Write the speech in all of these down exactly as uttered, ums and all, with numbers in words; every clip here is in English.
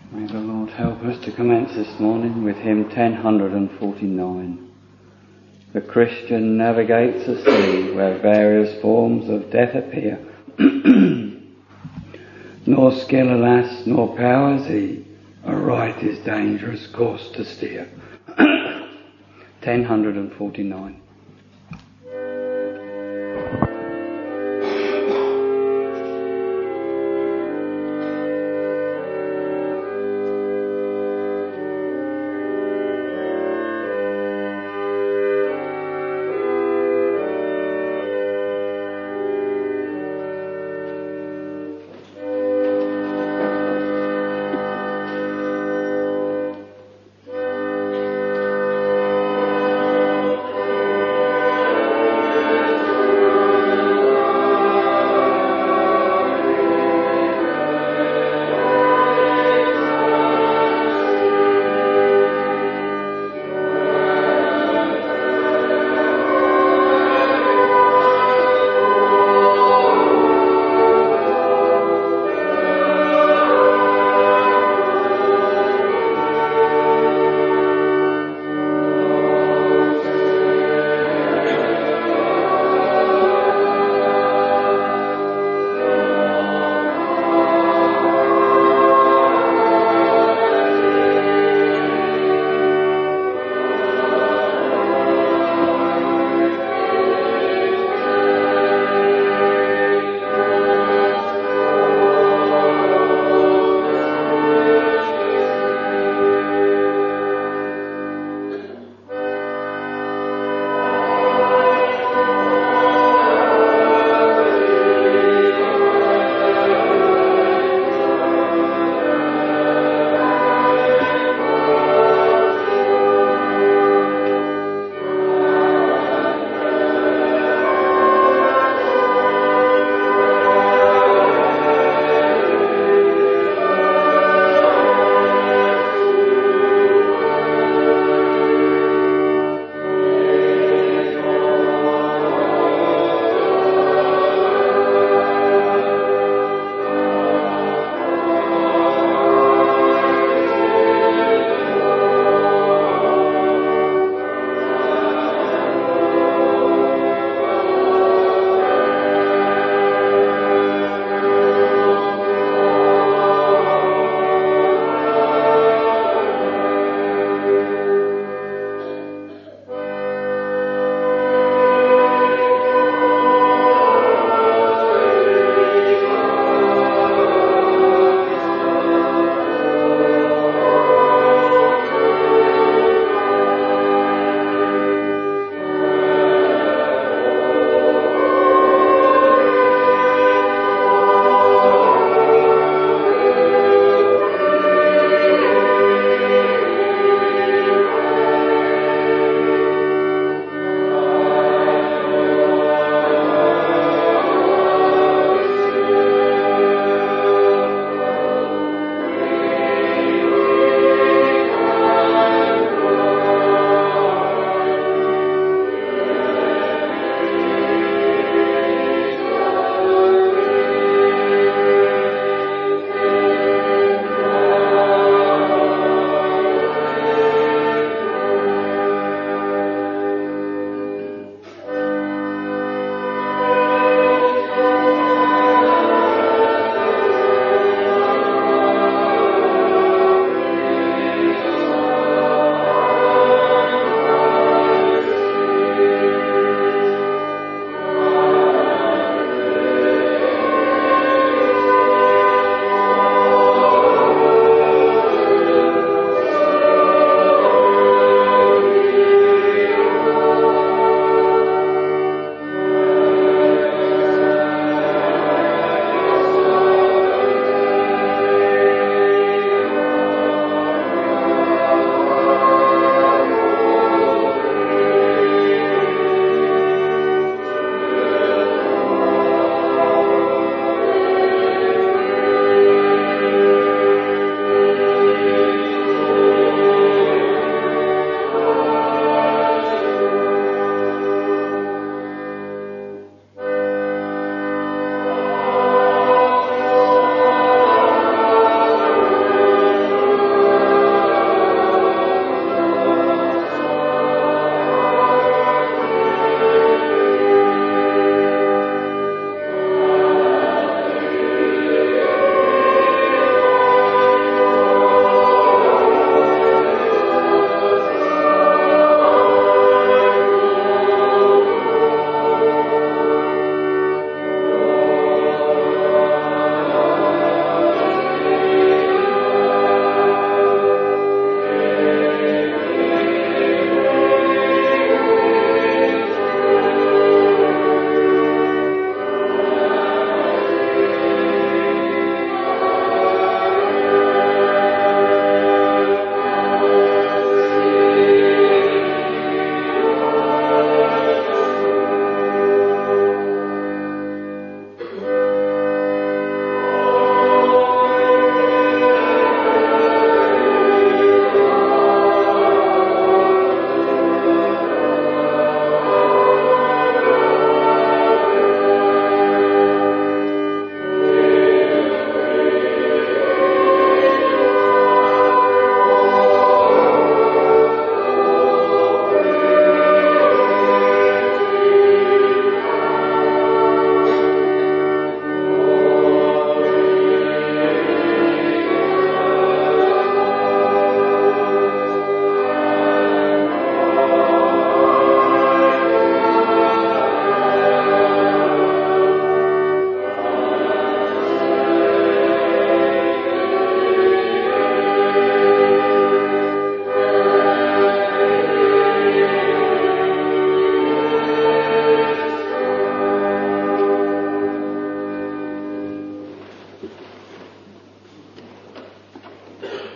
May the Lord help us to commence this morning with hymn ten forty-nine. The Christian navigates the sea where various forms of death appear. Nor skill, alas, nor powers he, aright his dangerous course to steer. ten forty-nine.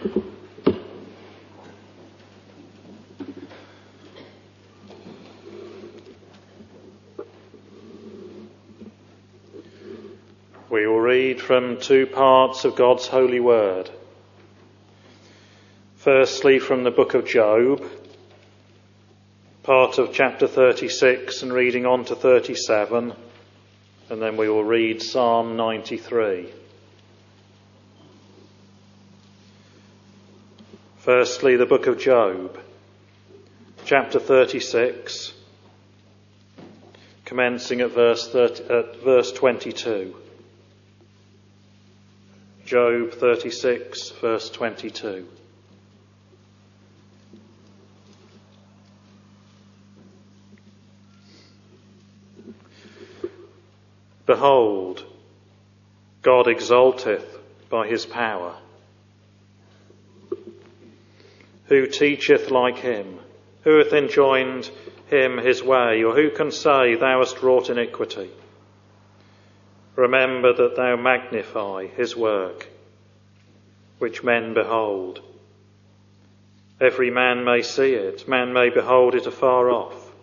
We will read from two parts of God's holy word. Firstly, from the book of Job, part of chapter thirty-six and reading on to thirty-seven, and then we will read Psalm ninety-three. Firstly, the book of Job, chapter thirty-six, commencing at verse thirty, at verse twenty-two. Job thirty-six, verse twenty-two. Behold, God exalteth by his power. Who teacheth like him? Who hath enjoined him his way? Or who can say, Thou hast wrought iniquity? Remember that thou magnify his work, which men behold. Every man may see it, man may behold it afar off.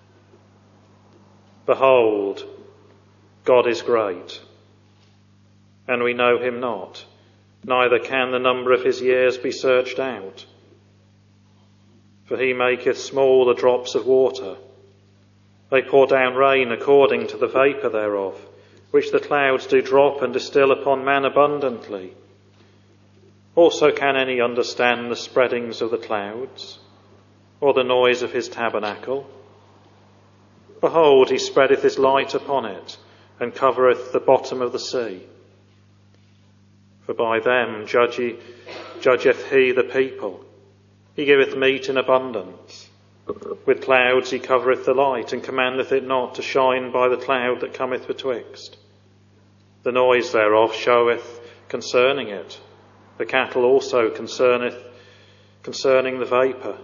Behold, God is great, and we know him not, neither can the number of his years be searched out. For he maketh small the drops of water. They pour down rain according to the vapour thereof, which the clouds do drop and distil upon man abundantly. Also can any understand the spreadings of the clouds, or the noise of his tabernacle? Behold, he spreadeth his light upon it, and covereth the bottom of the sea. For by them judge he, judgeth he the people. He giveth meat in abundance. With clouds he covereth the light, and commandeth it not to shine by the cloud that cometh betwixt. The noise thereof showeth concerning it. The cattle also concerneth concerning the vapour.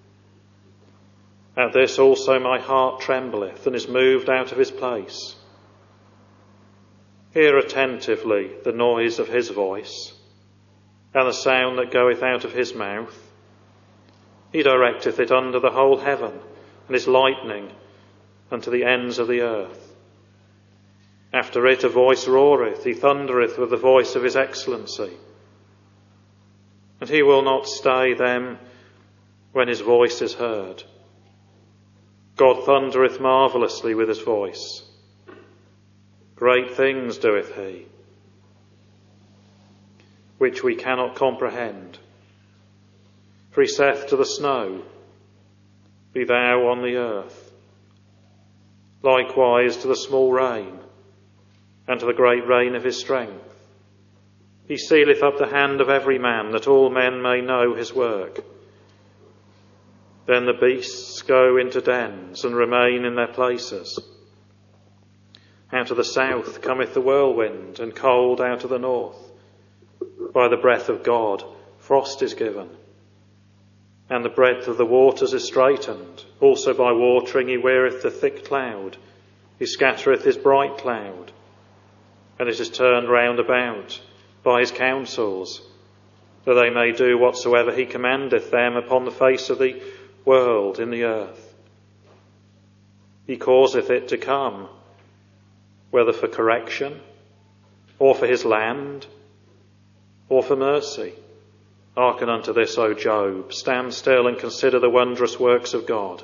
At this also my heart trembleth, and is moved out of his place. Hear attentively the noise of his voice, and the sound that goeth out of his mouth. He directeth it under the whole heaven, and is lightning unto the ends of the earth. After it a voice roareth, he thundereth with the voice of his excellency. And he will not stay them when his voice is heard. God thundereth marvellously with his voice. Great things doeth he, which we cannot comprehend. For he saith to the snow, Be thou on the earth. Likewise to the small rain, and to the great rain of his strength. He sealeth up the hand of every man, that all men may know his work. Then the beasts go into dens, and remain in their places. Out of the south cometh the whirlwind, and cold out of the north. By the breath of God frost is given, and the breadth of the waters is straitened. Also by watering he weareth the thick cloud. He scattereth his bright cloud, and it is turned round about by his counsels, that they may do whatsoever he commandeth them upon the face of the world in the earth. He causeth it to come, whether for correction, or for his land, or for mercy. Hearken unto this, O Job. Stand still and consider the wondrous works of God.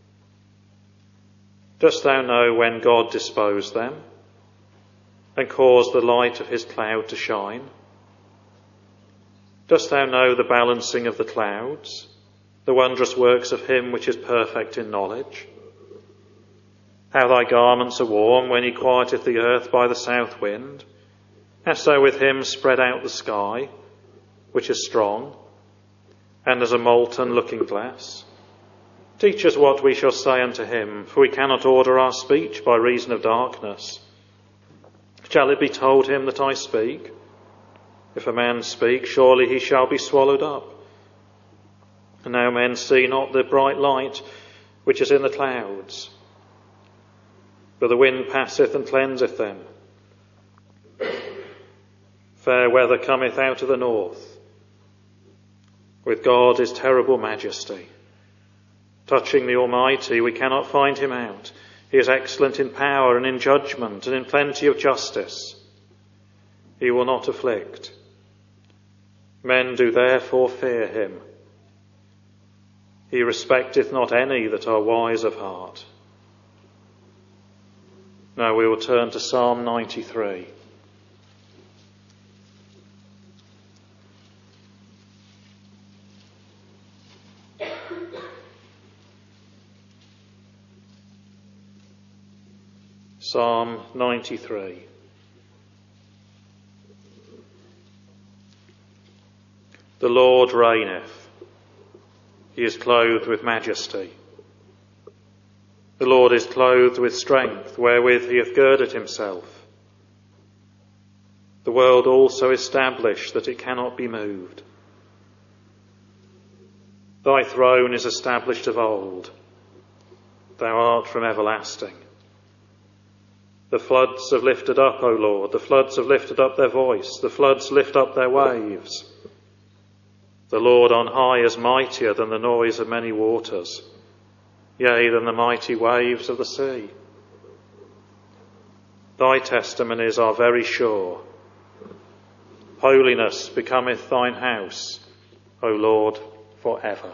Dost thou know when God disposed them, and caused the light of his cloud to shine? Dost thou know the balancing of the clouds, the wondrous works of him which is perfect in knowledge? How thy garments are warm when he quieteth the earth by the south wind? Hast thou with him spread out the sky, which is strong, and as a molten looking glass? Teach us what we shall say unto him, for we cannot order our speech by reason of darkness. Shall it be told him that I speak? If a man speak, surely he shall be swallowed up. And now men see not the bright light which is in the clouds, but the wind passeth and cleanseth them. Fair weather cometh out of the north, With God is terrible majesty. Touching the Almighty, we cannot find him out. He is excellent in power and in judgment and in plenty of justice. He will not afflict. Men do therefore fear him. He respecteth not any that are wise of heart. Now we will turn to Psalm ninety-three. Psalm ninety-three. The Lord reigneth. He is clothed with majesty. The Lord is clothed with strength, wherewith he hath girded himself. The world also established that it cannot be moved. Thy throne is established of old. Thou art from everlasting. The floods have lifted up, O Lord, the floods have lifted up their voice, the floods lift up their waves. The Lord on high is mightier than the noise of many waters, yea, than the mighty waves of the sea. Thy testimonies are very sure. Holiness becometh thine house, O Lord, for ever.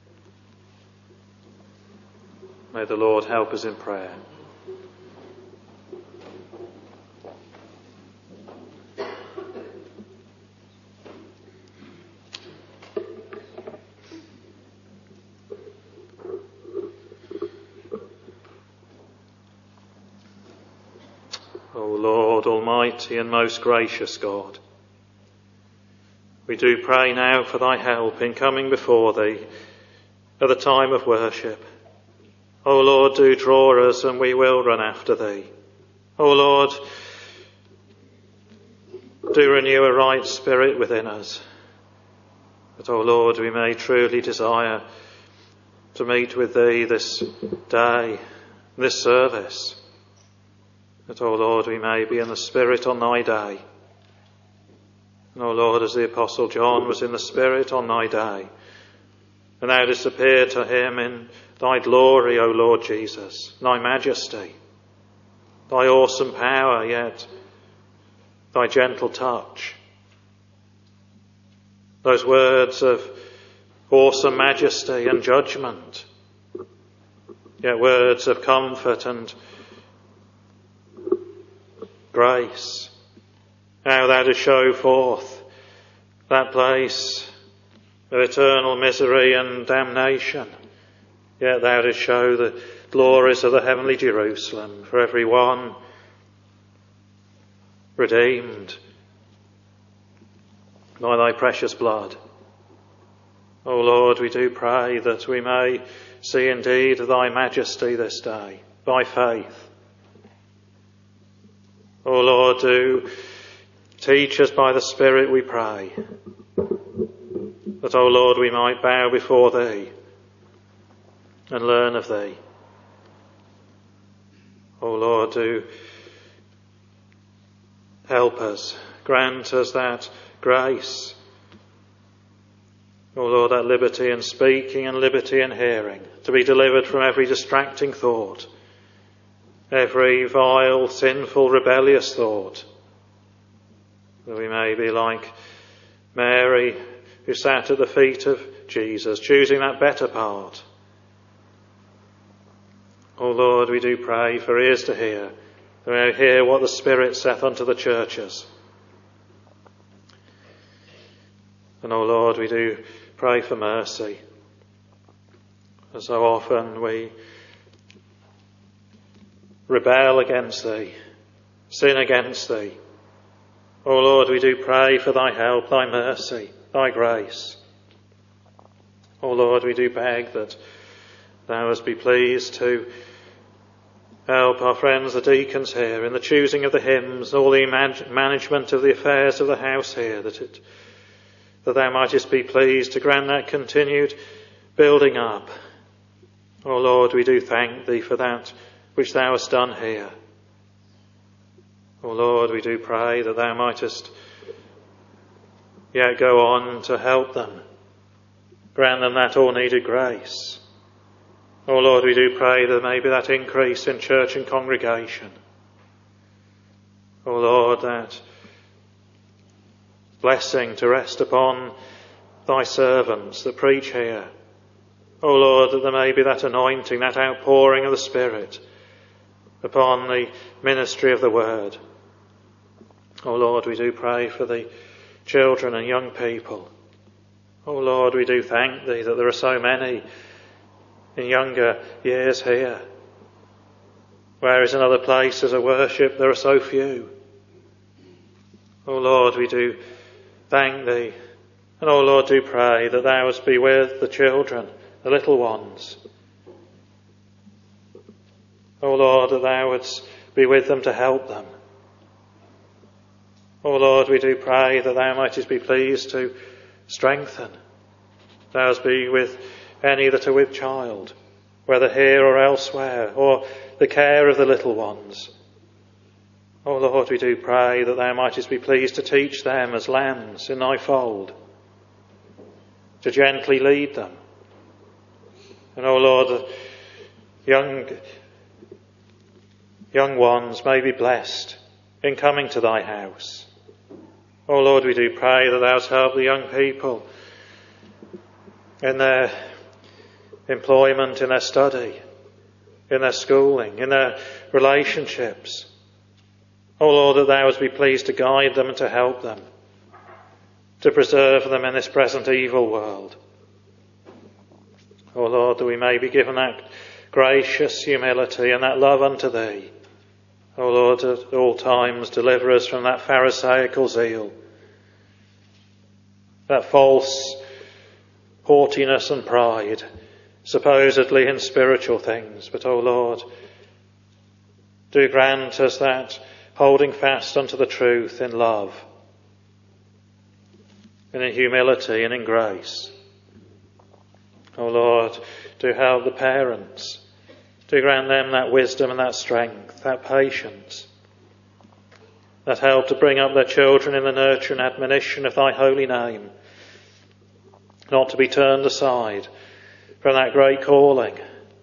May the Lord help us in prayer. O Lord, almighty and most gracious God, we do pray now for thy help in coming before thee at the time of worship. O Lord, do draw us and we will run after thee. O Lord, do renew a right spirit within us, that, O Lord, we may truly desire to meet with thee this day, this service. That, O Lord, we may be in the Spirit on thy day. And, O Lord, as the Apostle John was in the Spirit on thy day, and thou didst appear to him in thy glory, O Lord Jesus, thy majesty, thy awesome power, yet thy gentle touch. Those words of awesome majesty and judgment, yet words of comfort and grace. How thou dost show forth that place of eternal misery and damnation, yet thou dost show the glories of the heavenly Jerusalem for every one redeemed by thy precious blood. O Lord, we do pray that we may see indeed thy majesty this day by faith. O Lord, do teach us by the Spirit, we pray, that, O Lord, we might bow before thee and learn of thee. O Lord, do help us, grant us that grace. O Lord, that liberty in speaking and liberty in hearing, to be delivered from every distracting thought, every vile, sinful, rebellious thought, that we may be like Mary, who sat at the feet of Jesus, choosing that better part. O Lord, we do pray for ears to hear, that we may hear what the Spirit saith unto the churches. And, O Lord, we do pray for mercy. For so often we rebel against thee, sin against thee. O Lord, we do pray for thy help, thy mercy, thy grace. O Lord, we do beg that thou hast be pleased to help our friends, the deacons here, in the choosing of the hymns, all the man- management of the affairs of the house here, that it, that thou mightest be pleased to grant that continued building up. O Lord, we do thank thee for that which thou hast done here. O Lord, we do pray that thou mightest yet go on to help them grant them that all-needed grace. Oh Lord, we do pray that maybe that increase in church and congregation. Oh Lord, that blessing to rest upon thy servants that preach here. Oh Lord, that there may be that anointing, that outpouring of the Spirit upon the ministry of the word. Oh Lord, we do pray for the children and young people. Oh Lord, we do thank thee that there are so many in younger years here, whereas in other places of worship there are so few. Oh Lord, we do thank thee, and oh Lord, do pray that thou wouldst be with the children, the little ones. Oh Lord, that thou wouldst be with them to help them. Oh Lord, we do pray that thou mightest be pleased to strengthen. Thou wouldst be with any that are with child, whether here or elsewhere, or the care of the little ones. Oh Lord, we do pray that thou mightest be pleased to teach them as lambs in thy fold, to gently lead them. And oh Lord, the young, young ones may be blessed in coming to thy house. Oh Lord, we do pray that thou wouldst help the young people in their employment, in their study, in their schooling, in their relationships. Oh Lord, that thou wouldst be pleased to guide them and to help them, to preserve them in this present evil world. Oh Lord, that we may be given that gracious humility and that love unto thee. Oh Lord, at all times deliver us from that pharisaical zeal, that false haughtiness and pride, supposedly in spiritual things. But, O Lord, do grant us that holding fast unto the truth in love, and in humility and in grace. O Lord, do help the parents. Do grant them that wisdom and that strength, that patience, that help to bring up their children in the nurture and admonition of thy holy name, not to be turned aside from that great calling.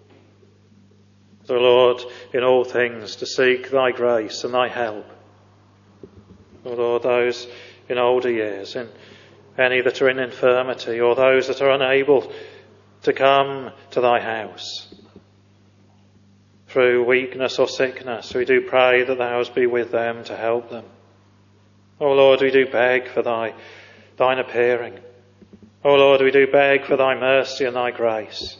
So Lord, in all things to seek thy grace and thy help. O Lord, those in older years, in any that are in infirmity, or those that are unable to come to thy house through weakness or sickness, we do pray that thou wouldst be with them to help them. O Lord, we do beg for thy thine appearing. O Lord, we do beg for thy mercy and thy grace.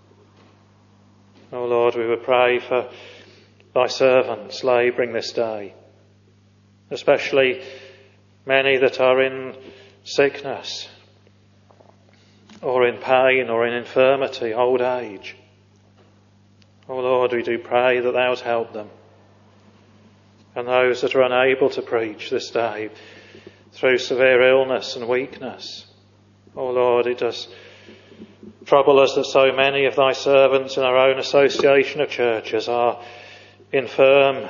O Lord, we would pray for thy servants labouring this day, especially many that are in sickness, or in pain, or in infirmity, old age. O Lord, we do pray that thou wouldst help them, and those that are unable to preach this day through severe illness and weakness. O Lord, it does trouble us that so many of thy servants in our own association of churches are infirm,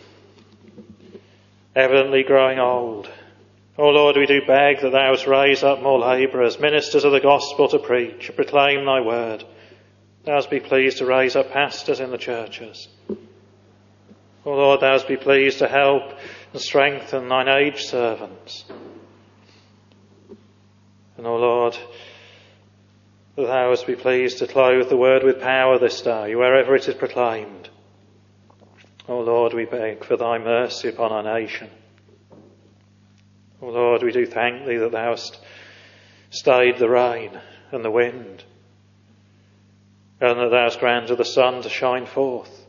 evidently growing old. O Lord, we do beg that thou wouldst raise up more labourers, ministers of the gospel to preach and proclaim thy word. Thou wouldst be pleased to raise up pastors in the churches. O Lord, thou wouldst be pleased to help and strengthen thine aged servants. And O Lord, that thou wouldst be pleased to clothe the word with power this day, wherever it is proclaimed. O Lord, we beg for thy mercy upon our nation. O Lord, we do thank thee that thou hast stayed the rain and the wind, and that thou hast granted the sun to shine forth.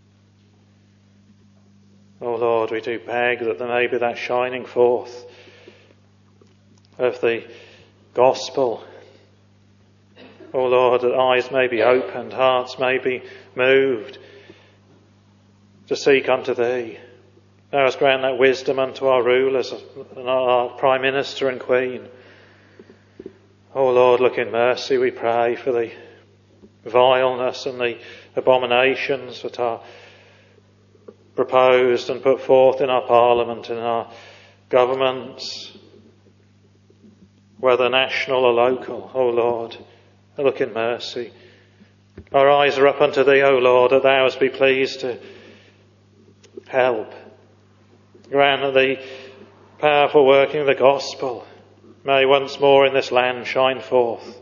O Lord, we do beg that there may be that shining forth of the gospel. O Lord, that eyes may be opened, hearts may be moved to seek unto thee. Thou hast granted that wisdom unto our rulers and our Prime Minister and Queen. O Lord, look in mercy, we pray, for the vileness and the abominations that are proposed and put forth in our Parliament, in our governments, whether national or local. O Lord, look in mercy. Our eyes are up unto thee, O Lord, that thou hast be pleased to help. Grant that the powerful working of the gospel may once more in this land shine forth.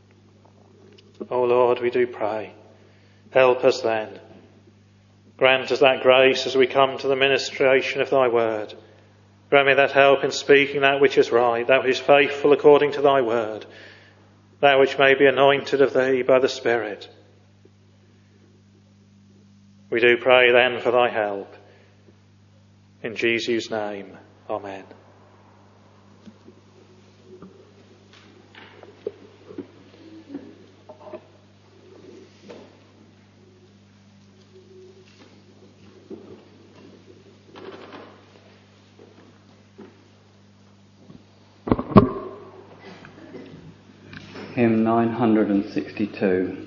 O Lord, we do pray. Help us then. Grant us that grace as we come to the ministration of thy word. Grant me that help in speaking that which is right, that which is faithful according to thy word, that which may be anointed of thee by the Spirit. We do pray then for thy help. In Jesus' name, amen. Hymn nine hundred sixty-two.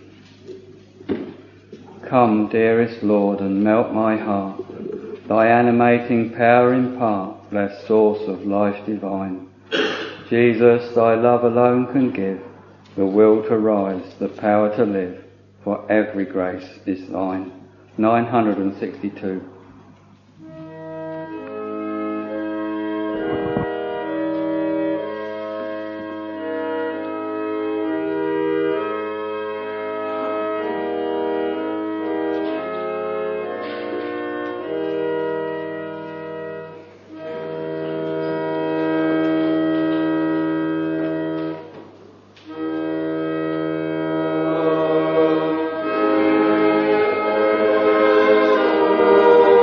Come, dearest Lord, and melt my heart. Thy animating power impart, blessed source of life divine. Jesus, thy love alone can give the will to rise, the power to live, for every grace is thine. nine hundred sixty-two. Oh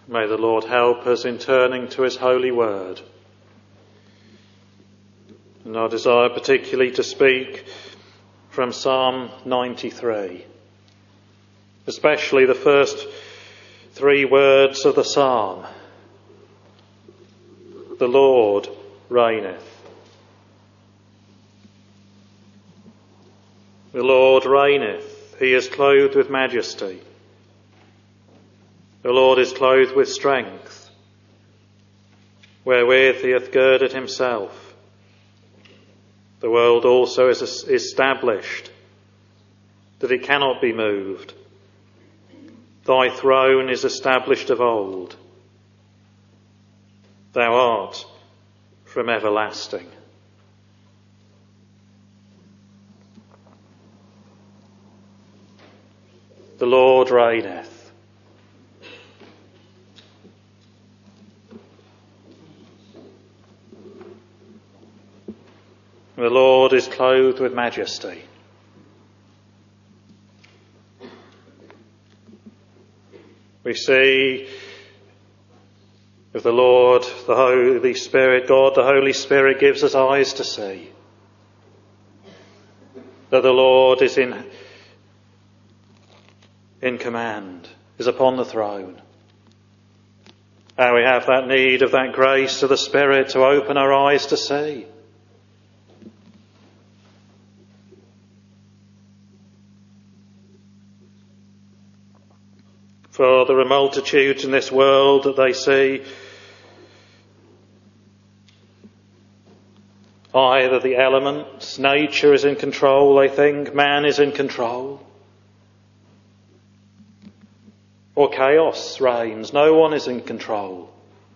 May the Lord help us in turning to his holy word. And I desire particularly to speak from Psalm ninety-three, especially the first three words of the psalm. The Lord reigneth. The Lord reigneth. He is clothed with majesty. The Lord is clothed with strength, wherewith he hath girded himself. The world also is established, that it cannot be moved. Thy throne is established of old. Thou art from everlasting. The Lord reigneth. The Lord is clothed with majesty. We see of the Lord, the Holy Spirit, God, the Holy Spirit gives us eyes to see that the Lord is in, in command, is upon the throne. And we have that need of that grace of the Spirit to open our eyes to see. For there are multitudes in this world that they see either the elements, nature is in control, they think, man is in control, or chaos reigns, no one is in control.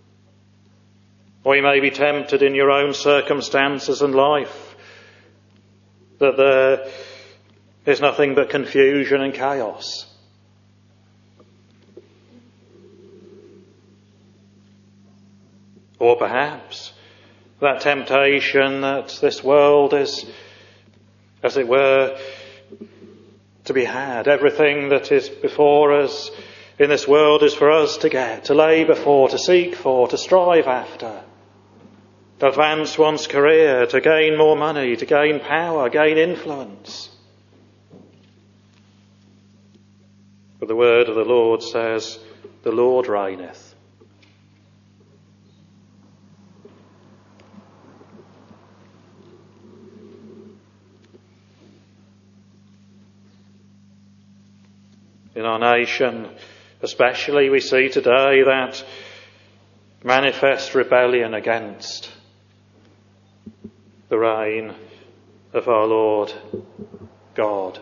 Or you may be tempted in your own circumstances and life that there is nothing but confusion and chaos. Or perhaps that temptation that this world is, as it were, to be had. Everything that is before us in this world is for us to get, to labour for, to seek for, to strive after. To advance one's career, to gain more money, to gain power, gain influence. But the word of the Lord says, the Lord reigneth. In our nation, especially, we see today that manifest rebellion against the reign of our Lord God.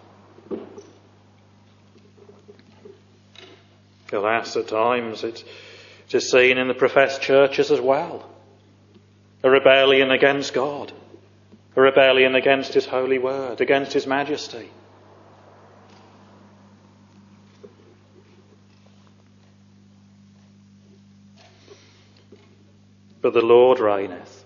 Alas, at times it is seen in the professed churches as well. A rebellion against God. A rebellion against his holy word, against his majesty. But the Lord reigneth.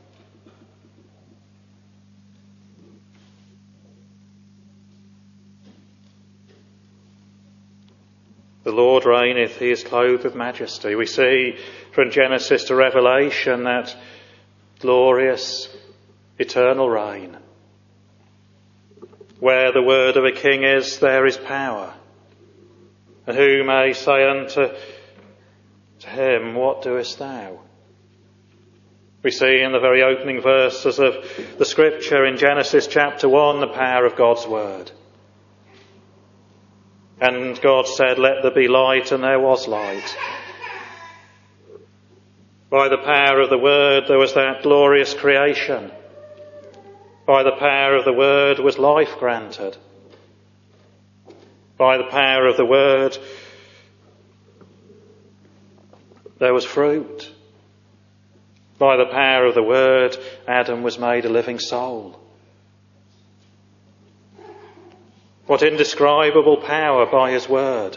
The Lord reigneth, he is clothed with majesty. We see from Genesis to Revelation that glorious, eternal reign. Where the word of a king is, there is power. And who may say unto to him, what doest thou? We see in the very opening verses of the scripture in Genesis chapter one the power of God's word. And God said, let there be light, and there was light. By the power of the word there was that glorious creation. By the power of the word was life granted. By the power of the word there was fruit. By the power of the word, Adam was made a living soul. What indescribable power by his word.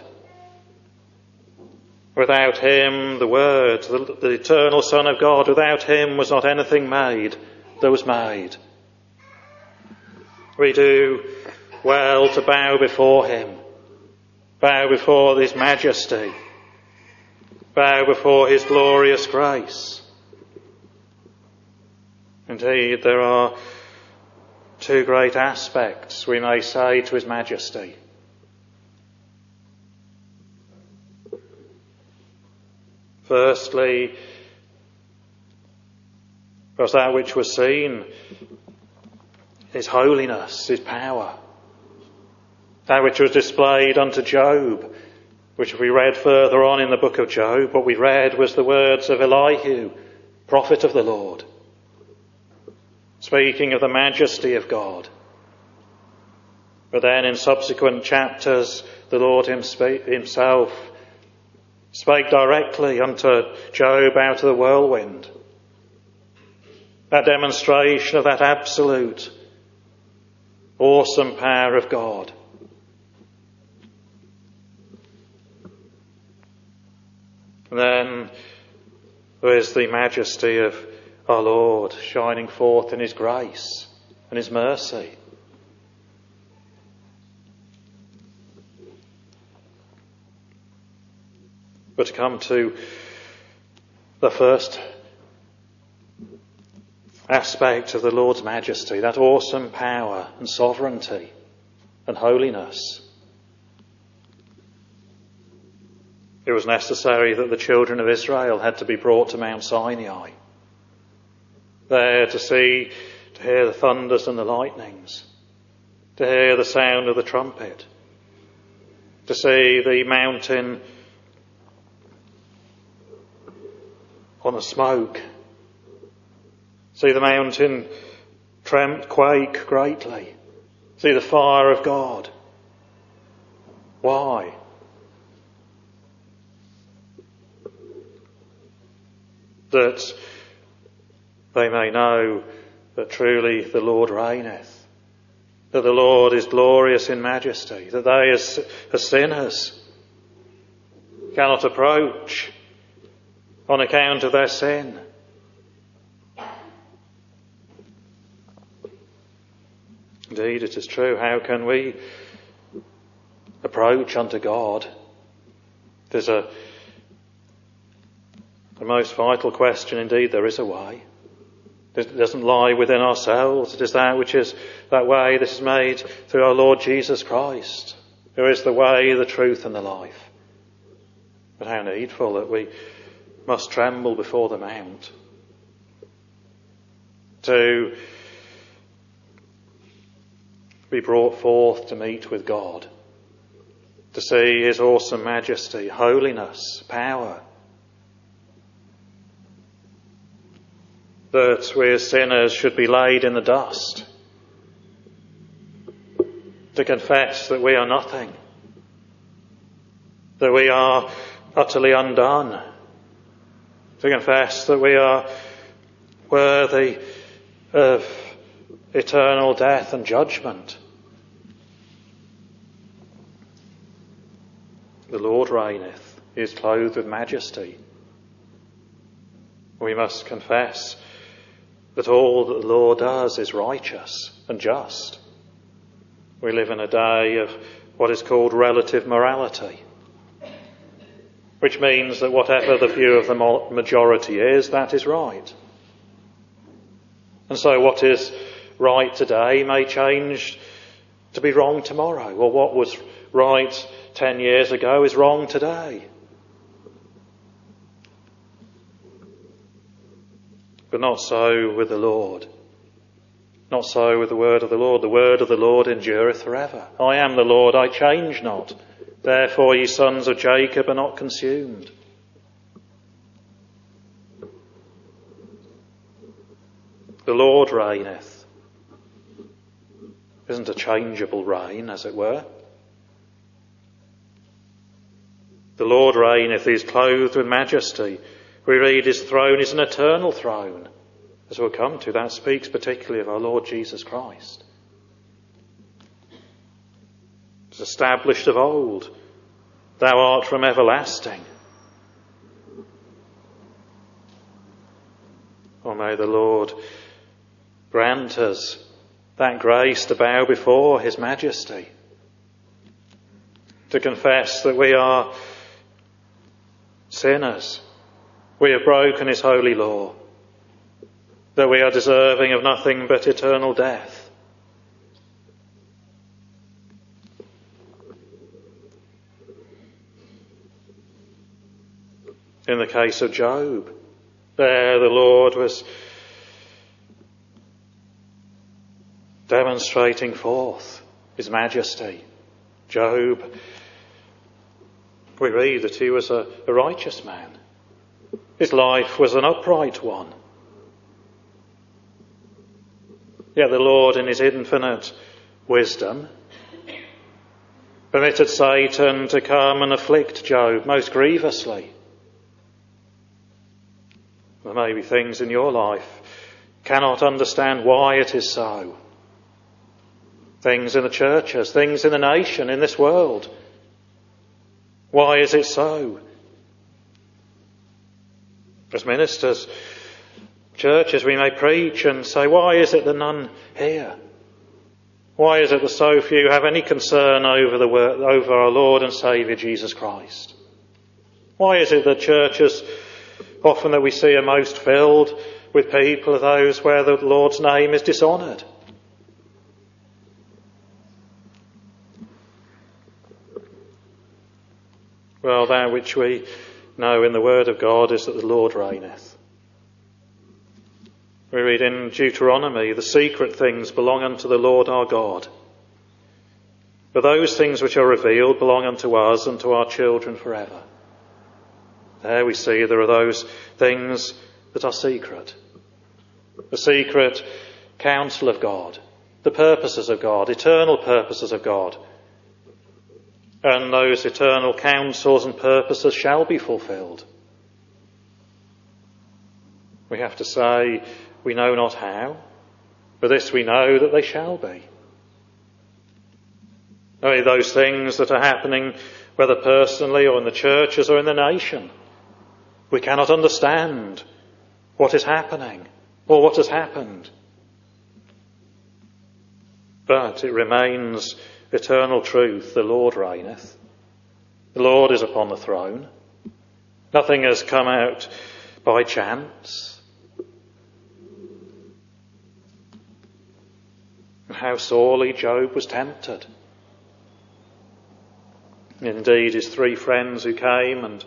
Without him, the word, the, the eternal Son of God, without him was not anything made that was made. We do well to bow before him, bow before his majesty, bow before his glorious grace. Indeed, there are two great aspects, we may say, to his majesty. Firstly, was that which was seen, his holiness, his power. That which was displayed unto Job, which we read further on in the book of Job. What we read was the words of Elihu, prophet of the Lord, speaking of the majesty of God. But then in subsequent chapters, the Lord himself spake directly unto Job out of the whirlwind. That demonstration of that absolute, awesome power of God. And then there is the majesty of our Lord shining forth in his grace and his mercy. But to come to the first aspect of the Lord's majesty, that awesome power and sovereignty and holiness. It was necessary that the children of Israel had to be brought to Mount Sinai, there to see, to hear the thunders and the lightnings, to hear the sound of the trumpet, to see the mountain on the smoke, see the mountain trem- quake greatly, see the fire of God. Why? That they may know that truly the Lord reigneth, that the Lord is glorious in majesty, that they as, as sinners cannot approach on account of their sin. Indeed, it is true. How can we approach unto God? There's a the most vital question. Indeed, there is a way. It doesn't lie within ourselves. It is that which is that way that is made through our Lord Jesus Christ, who is the way, the truth, and the life. But how needful that we must tremble before the mount to be brought forth to meet with God, to see his awesome majesty, holiness, power. That we as sinners should be laid in the dust, to confess that we are nothing, that we are utterly undone, to confess that we are worthy of eternal death and judgment. The Lord reigneth, he is clothed with majesty. We must confess that all that the Lord does is righteous and just. We live in a day of what is called relative morality, which means that whatever the view of the majority is, that is right. And so what is right today may change to be wrong tomorrow, or what was right ten years ago is wrong today. But not so with the Lord. Not so with the word of the Lord. The word of the Lord endureth forever. I am the Lord, I change not. Therefore, ye sons of Jacob are not consumed. The Lord reigneth. Isn't a changeable reign, as it were. The Lord reigneth, he is clothed with majesty. We read his throne is an eternal throne. As we'll come to, that speaks particularly of our Lord Jesus Christ. It's established of old. Thou art from everlasting. Oh, may the Lord grant us that grace to bow before his majesty, to confess that we are sinners, we have broken his holy law, that we are deserving of nothing but eternal death. In the case of Job, there the Lord was demonstrating forth his majesty. Job, we read that he was a, a righteous man. His life was an upright one. Yet the Lord, in his infinite wisdom, permitted Satan to come and afflict Job most grievously. There may be things in your life cannot understand why it is so. Things in the churches, things in the nation, in this world. Why is it so? As ministers, churches, we may preach and say, why is it that none hear? Why is it that so few have any concern over the word, over our Lord and Saviour Jesus Christ? Why is it that churches often that we see are most filled with people are those where the Lord's name is dishonoured? Well, that which we know in the Word of God is that the Lord reigneth. We read in Deuteronomy, the secret things belong unto the Lord our God. But those things which are revealed belong unto us and to our children forever. There we see there are those things that are secret. The secret counsel of God, the purposes of God, eternal purposes of God. And those eternal counsels and purposes shall be fulfilled. We have to say, we know not how, but this we know that they shall be. Only those things that are happening, whether personally or in the churches or in the nation, we cannot understand what is happening or what has happened. But it remains eternal truth, the Lord reigneth. The Lord is upon the throne. Nothing has come out by chance. And how sorely Job was tempted. Indeed, his three friends who came and,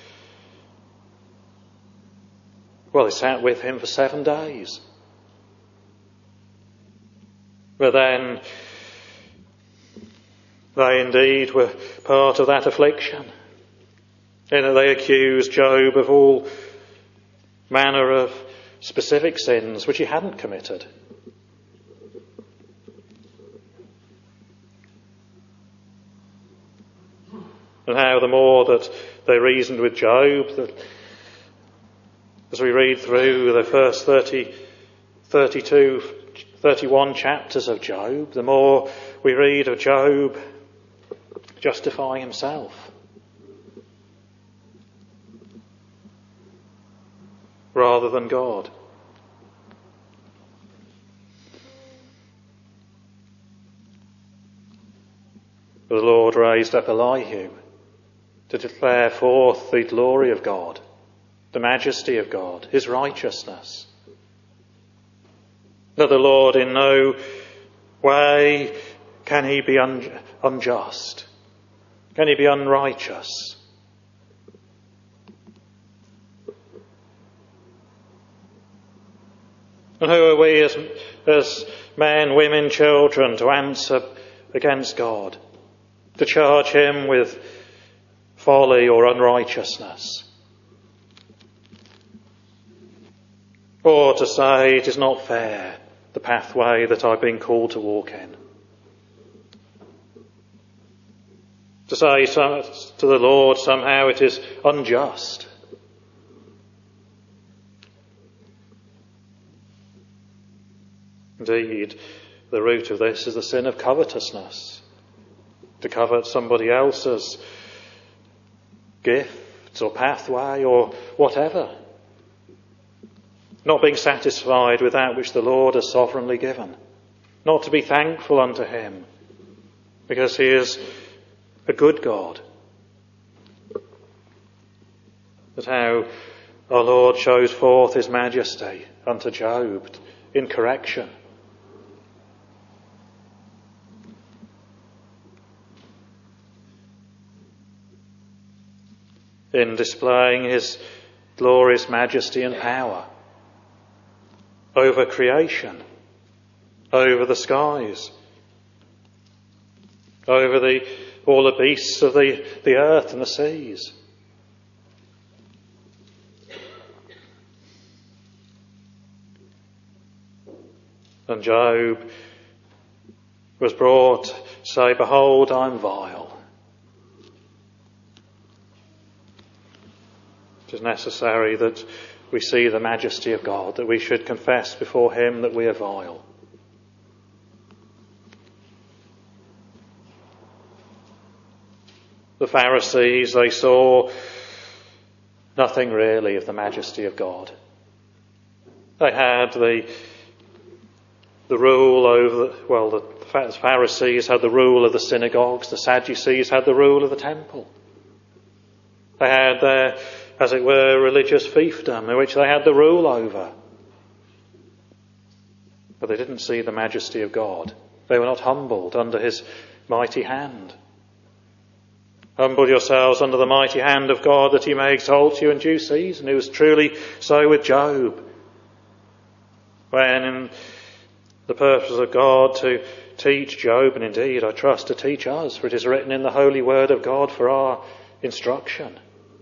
well, they sat with him for seven days. But then they indeed were part of that affliction, in that they accused Job of all manner of specific sins which he hadn't committed. And how the more that they reasoned with Job, that as we read through the first thirty, thirty-two, thirty-one chapters of Job, the more we read of Job justifying himself, rather than God. The Lord raised up Elihu to declare forth the glory of God, the majesty of God, his righteousness. That the Lord in no way can he be un- unjust. Can he be unrighteous? And who are we as, as men, women, children to answer against God? To charge him with folly or unrighteousness? Or to say it is not fair, the pathway that I've been called to walk in? To say to the Lord somehow it is unjust? Indeed, the root of this is the sin of covetousness. To covet somebody else's gifts or pathway or whatever. Not being satisfied with that which the Lord has sovereignly given. Not to be thankful unto him because he is a good God. That how our Lord shows forth his majesty unto Job in correction. In displaying his glorious majesty and power over creation, over the skies, over the, all the beasts of the, the earth and the seas. And Job was brought to say, "Behold, I'm vile." It is necessary that we see the majesty of God, that we should confess before him that we are vile. The Pharisees, they saw nothing really of the majesty of God. They had the the rule over, well, the Pharisees had the rule of the synagogues, the Sadducees had the rule of the temple. They had their, as it were, religious fiefdom in which they had the rule over. But they didn't see the majesty of God. They were not humbled under his mighty hand. Humble yourselves under the mighty hand of God, that he may exalt you in due season. It was truly so with Job. When in the purpose of God to teach Job, and indeed I trust to teach us, for it is written in the holy word of God for our instruction.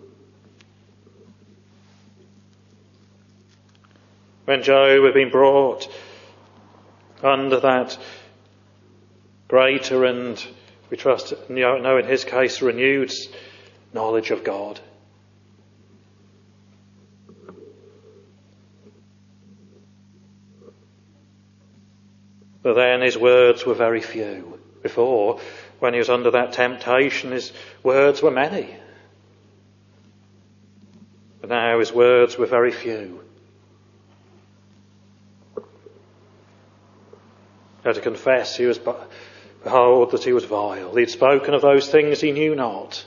When Job had been brought under that greater and, we trust, know in his case, renewed knowledge of God, but then his words were very few. Before, when he was under that temptation, his words were many. But now his words were very few. He had to confess he was, behold, that he was vile. He had spoken of those things he knew not.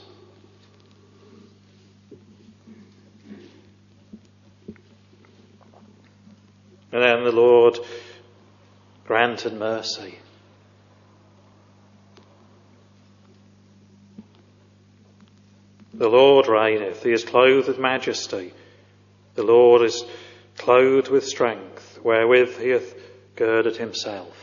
And then the Lord granted mercy. The Lord reigneth, he is clothed with majesty. The Lord is clothed with strength, wherewith he hath girded himself.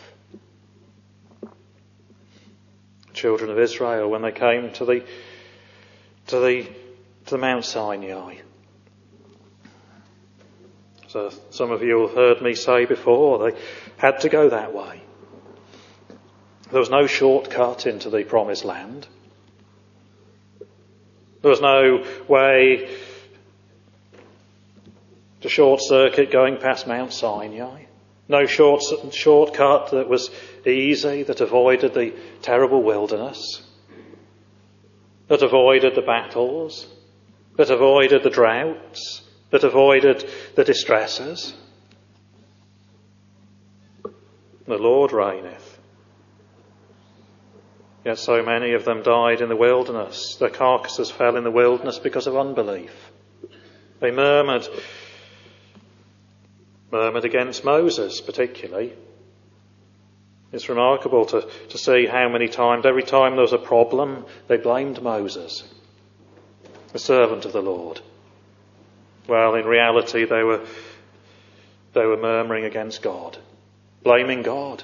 The children of Israel, when they came to the to the to the Mount Sinai. So some of you have heard me say before, they had to go that way. There was no shortcut into the promised land. There was no way to short circuit going past Mount Sinai. No short shortcut that was easy, that avoided the terrible wilderness, that avoided the battles, that avoided the droughts, that avoided the distresses. The Lord reigneth. Yet so many of them died in the wilderness. Their carcasses fell in the wilderness because of unbelief. They murmured, murmured against Moses particularly. It's remarkable to, to see how many times, every time there was a problem, they blamed Moses, the servant of the Lord. Well, in reality, they were they were murmuring against God, blaming God,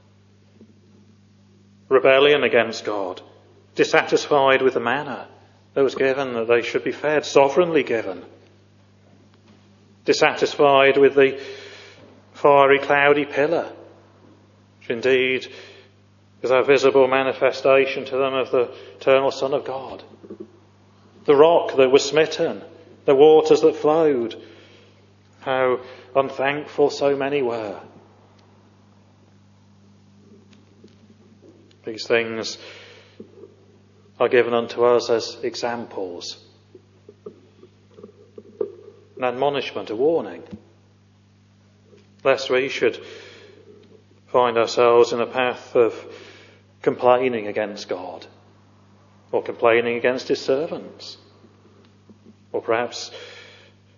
rebellion against God, dissatisfied with the manna that was given, that they should be fed, sovereignly given, dissatisfied with the fiery, cloudy pillar, which indeed is a visible manifestation to them of the eternal Son of God, the rock that was smitten, the waters that flowed. How unthankful so many were. These things are given unto us as examples, an admonishment, a warning, lest we should find ourselves in a path of complaining against God, or complaining against his servants, or perhaps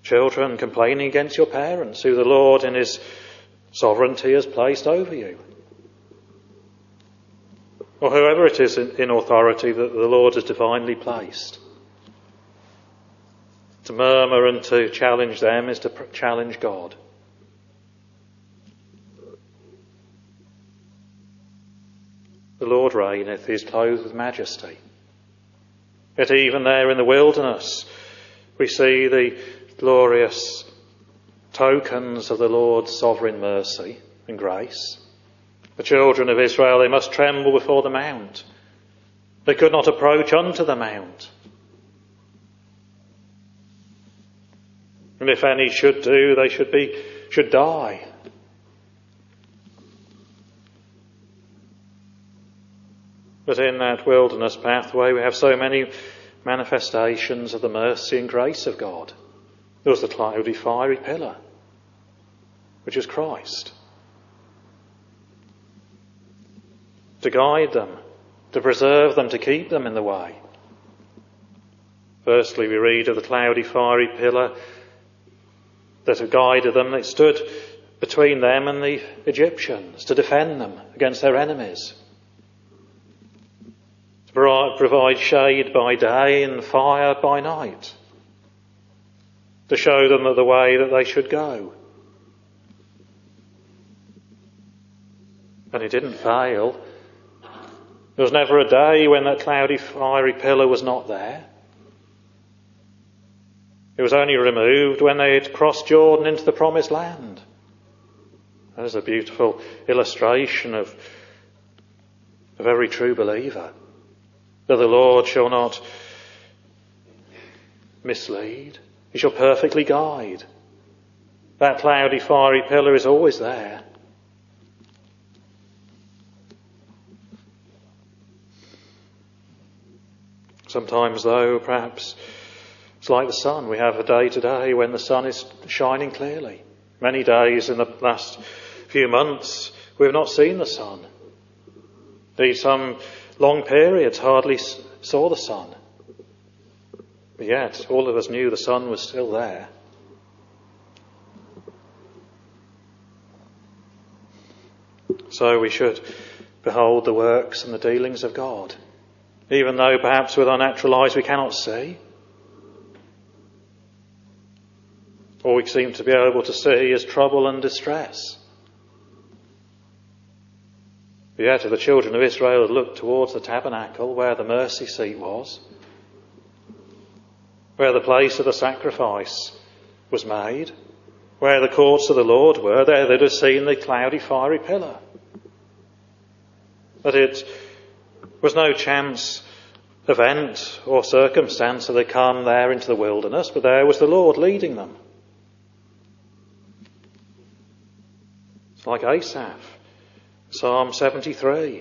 Children complaining against your parents, who the Lord in his sovereignty has placed over you. Or whoever it is in authority that the Lord has divinely placed. To murmur and to challenge them is to challenge God. The Lord reigneth, he is clothed with majesty. Yet even there in the wilderness we see the glorious tokens of the Lord's sovereign mercy and grace. The children of Israel, they must tremble before the mount. They could not approach unto the mount. And if any should do, they should be should die. But in that wilderness pathway we have so many manifestations of the mercy and grace of God. There was the cloudy fiery pillar, which is Christ. To guide them, to preserve them, to keep them in the way. Firstly, we read of the cloudy fiery pillar that had guided them. It stood between them and the Egyptians to defend them against their enemies. To provide shade by day and fire by night. To show them the way that they should go. And it didn't fail. There was never a day when that cloudy fiery pillar was not there. It was only removed when they had crossed Jordan into the promised land. That is a beautiful illustration of of every true believer. That the Lord shall not mislead. He shall perfectly guide. That cloudy fiery pillar is always there. Sometimes, though, perhaps it's like the sun. We have a day today when the sun is shining clearly. Many days in the last few months we have not seen the sun. Indeed, some long periods hardly saw the sun. But yet, all of us knew the sun was still there. So we should behold the works and the dealings of God, even though perhaps with our natural eyes we cannot see. All we seem to be able to see is trouble and distress. But yet, if the children of Israel had looked towards the tabernacle where the mercy seat was, where the place of the sacrifice was made, where the courts of the Lord were, there they'd have seen the cloudy fiery pillar. That it was no chance event or circumstance that they come there into the wilderness, but there was the Lord leading them. It's like Asaph, Psalm seventy-three.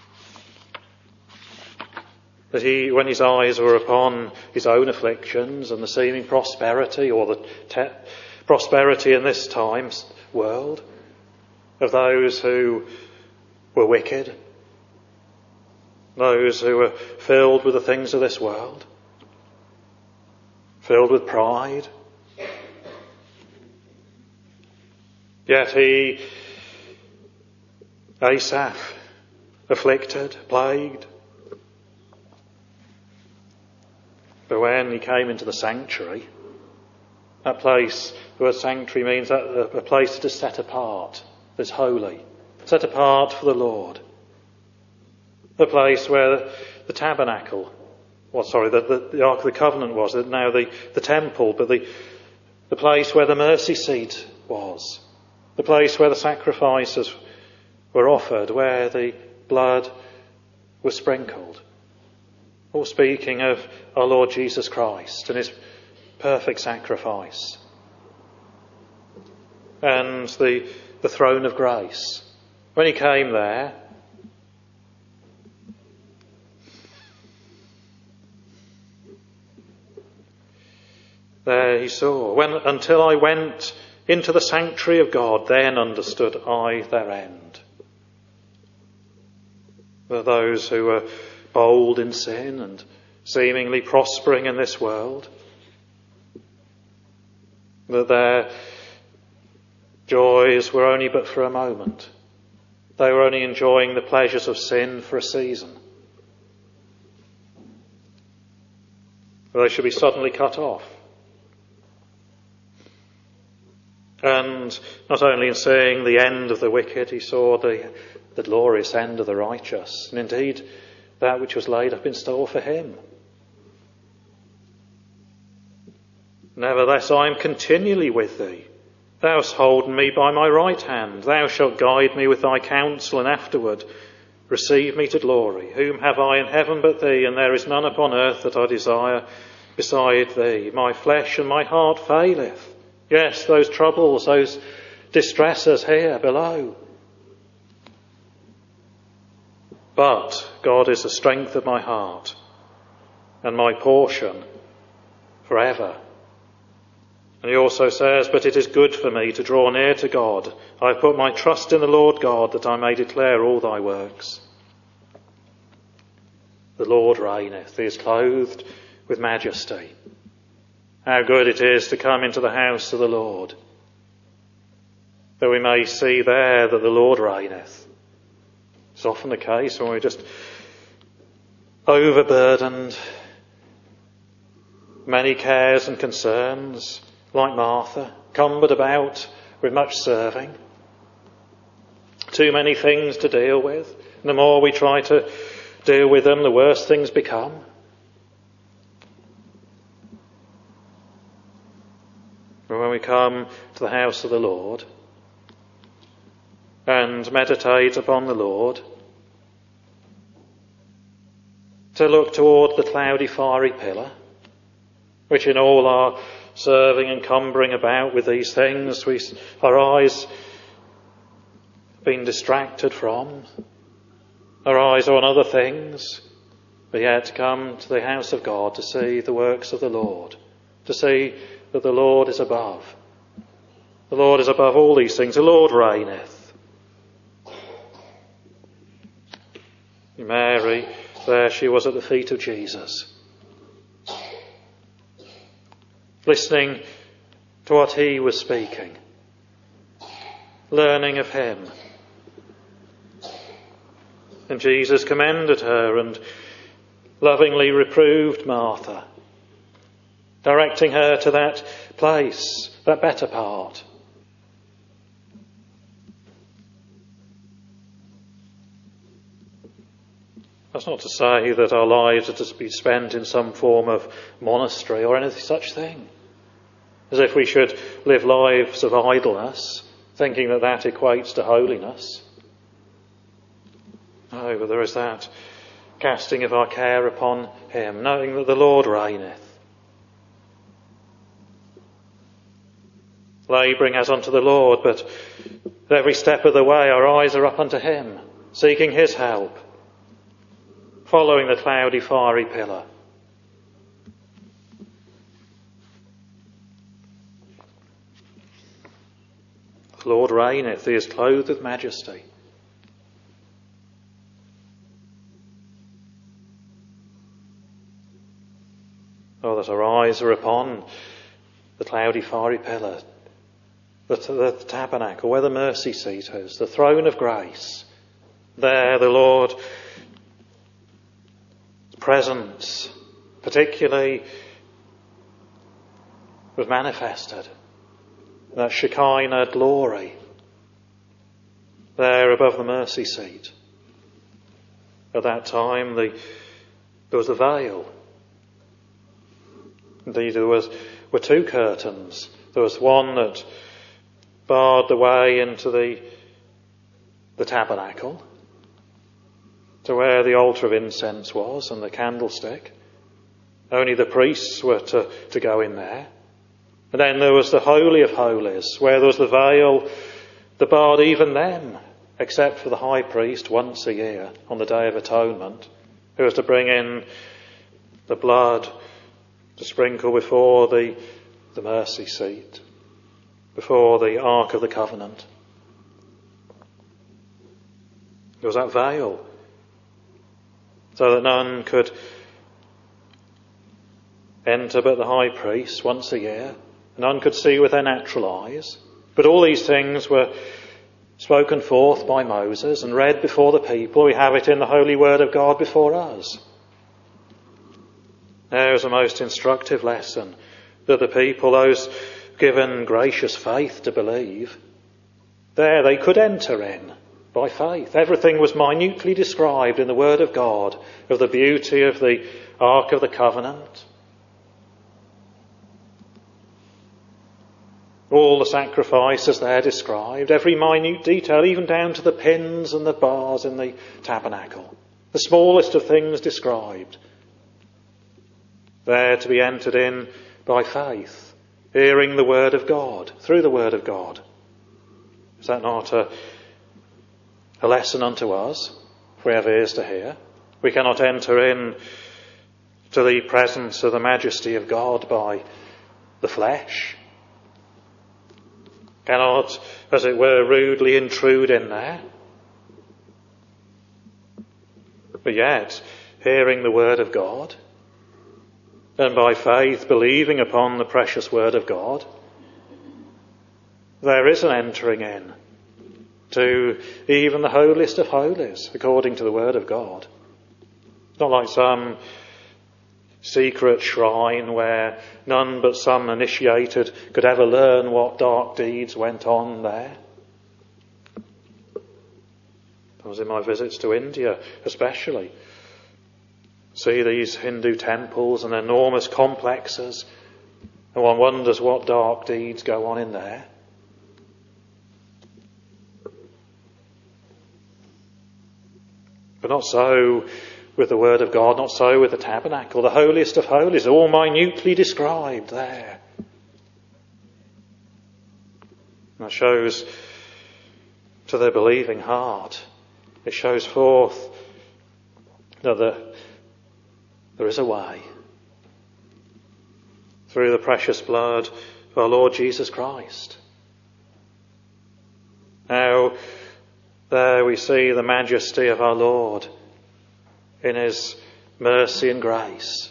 That he, when his eyes were upon his own afflictions and the seeming prosperity or the te- prosperity in this time's world of those who were wicked, those who were filled with the things of this world, filled with pride, yet he, Asaph, afflicted, plagued. But when he came into the sanctuary, that place, the word sanctuary means that a place that is set apart, that's holy, set apart for the Lord. The place where the tabernacle, well, sorry, the, the, the Ark of the Covenant was, now the, the temple, but the, the place where the mercy seat was, the place where the sacrifices were offered, where the blood was sprinkled. All speaking of our Lord Jesus Christ and his perfect sacrifice. And the, the throne of grace. When he came there, there he saw, when until I went into the sanctuary of God, then understood I their end. For those who were bold in sin and seemingly prospering in this world, that their joys were only but for a moment. They were only enjoying the pleasures of sin for a season. They should be suddenly cut off. And not only in seeing the end of the wicked, he saw the, the glorious end of the righteous, and indeed that which was laid up in store for him. Nevertheless, I am continually with thee. Thou hast holden me by my right hand. Thou shalt guide me with thy counsel, and afterward receive me to glory. Whom have I in heaven but thee? And there is none upon earth that I desire beside thee. My flesh and my heart faileth. Yes, those troubles, those distresses here below. But God is the strength of my heart and my portion forever. And he also says, but it is good for me to draw near to God. I have put my trust in the Lord God, that I may declare all thy works. The Lord reigneth. He is clothed with majesty. How good it is to come into the house of the Lord, that we may see there that the Lord reigneth. It's often the case when we're just overburdened, many cares and concerns, like Martha, cumbered about with much serving. Too many things to deal with. And the more we try to deal with them, the worse things become. But when we come to the house of the Lord and meditate upon the Lord, to look toward the cloudy fiery pillar, which in all our serving and cumbering about with these things, we, our eyes have been distracted from. Our eyes are on other things, but yet to come to the house of God to see the works of the Lord, to see that the Lord is above. The Lord is above all these things. The Lord reigneth. Mary, there she was at the feet of Jesus, listening to what he was speaking, learning of him. And Jesus commended her and lovingly reproved Martha, directing her to that place, that better part. That's not to say that our lives are to be spent in some form of monastery or any such thing, as if we should live lives of idleness, thinking that that equates to holiness. No, but there is that casting of our care upon him, knowing that the Lord reigneth. Labouring as unto the Lord, but at every step of the way our eyes are up unto him, seeking his help, following the cloudy fiery pillar. The Lord reigneth, he is clothed with majesty. Oh, that our eyes are upon the cloudy fiery pillar, the, the, the tabernacle where the mercy seat is, the throne of grace. There the Lord's presence particularly was manifested. That Shekinah glory there above the mercy seat. At that time the, there was the veil. Indeed, there was, were two curtains. There was one that barred the way into the, the tabernacle, to where the altar of incense was and the candlestick. Only the priests were to, to go in there. And then there was the Holy of Holies, where there was the veil that barred even them, except for the high priest once a year on the Day of Atonement, who was to bring in the blood to sprinkle before the, the mercy seat, before the Ark of the Covenant. There was that veil, so that none could enter but the high priest once a year, None could see with their natural eyes. But all these things were spoken forth by Moses and read before the people. We have it in the holy word of God before us. There's a most instructive lesson that the people, those given gracious faith to believe, there they could enter in by faith. Everything was minutely described in the word of God of the beauty of the Ark of the Covenant. All the sacrifices there described, every minute detail, even down to the pins and the bars in the tabernacle. The smallest of things described. There to be entered in by faith, hearing the word of God, through the word of God. Is that not a, a lesson unto us, if we have ears to hear? We cannot enter in to the presence of the majesty of God by the flesh. Cannot, as it were, rudely intrude in there. But yet, hearing the word of God, and by faith believing upon the precious word of God, there is an entering in to even the holiest of holies, according to the word of God. It's not like some secret shrine where none but some initiated could ever learn what dark deeds went on there. I was in my visits to India especially. See these Hindu temples and enormous complexes, and one wonders what dark deeds go on in there. But not so with the word of God, not so with the tabernacle. The holiest of holies, all minutely described there. And that shows to the believing heart, it shows forth that the, there is a way through the precious blood of our Lord Jesus Christ. Now, there we see the majesty of our Lord in his mercy and grace.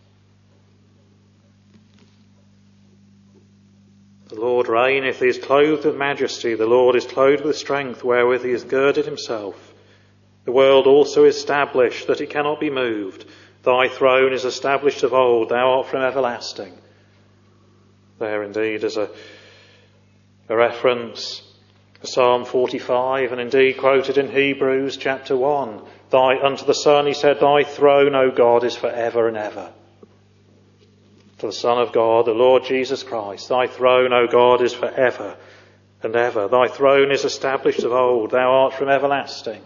The Lord reigneth, he is clothed with majesty. The Lord is clothed with strength, wherewith he has girded himself. The world also is established, that it cannot be moved. Thy throne is established of old, thou art from everlasting. There indeed is a, a reference to Psalm forty-five, and indeed quoted in Hebrews chapter one. Thy, unto the Son he said, Thy throne, O God, is for ever and ever. To the Son of God, the Lord Jesus Christ, Thy throne, O God, is for ever and ever. Thy throne is established of old, thou art from everlasting.